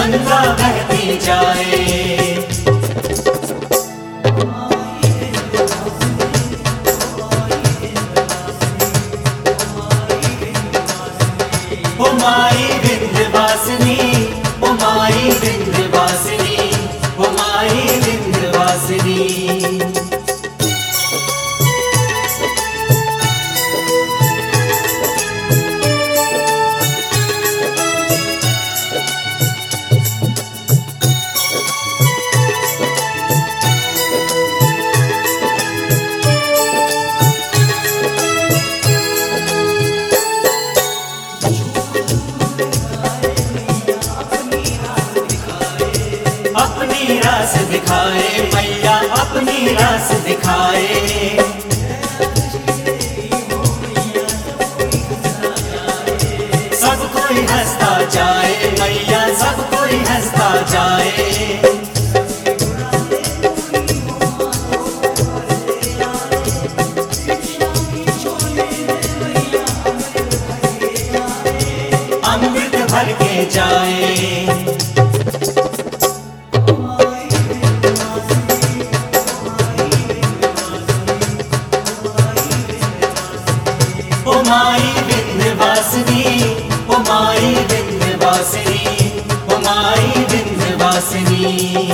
गंगा बहती जाए। ओ माई विंध्यवासिनी, ओ माई विंध्यवासिनी, ओ माई विंध्यवासिनी। अपनी रास दिखाए मैया, अपनी रास दिखाए। सब कोई हंसता जाए मैया, सब कोई हंसता जाए। अमृत भर के जाए। ओ माई विंध्यवासिनी, ओ माई विंध्यवासिनी, ओ माई विंध्यवासिनी।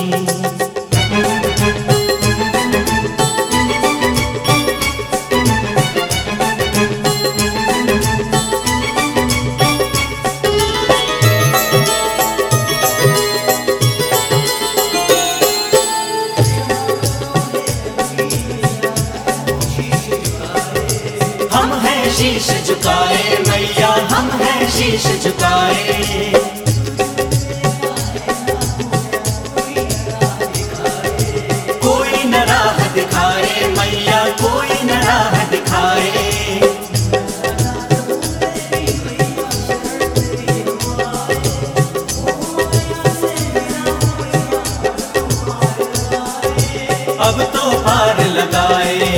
हम हैं शीश झुकाए मैया, हम हैं शीश झुकाए। कोई न राह दिखाए मैया, कोई न राह दिखाए। अब तो पार लगाए।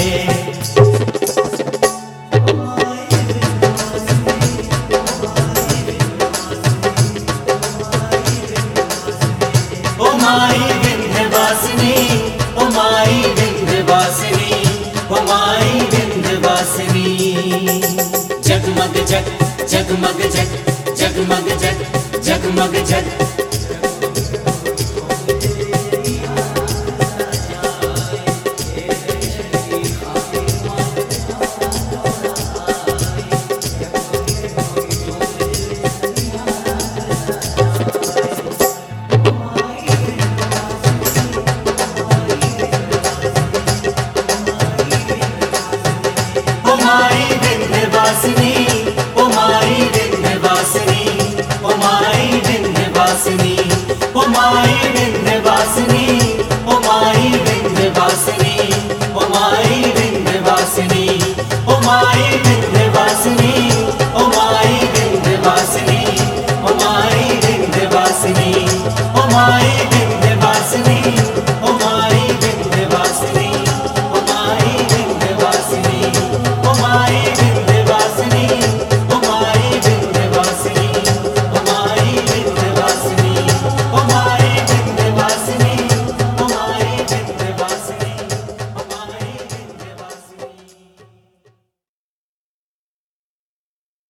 ओ माई विंध्यवासिनी, ओ माई विंध्यवासिनी, ओ माई विंध्यवासिनी। जगमग जग, जगमग जग, जगमग जग, जगमग जग। ओ माई विंध्यवासिनी, ओ माई विंध्यवासिनी, ओ माई विंध्यवासिनी, ओ माई विंध्यवासिनी।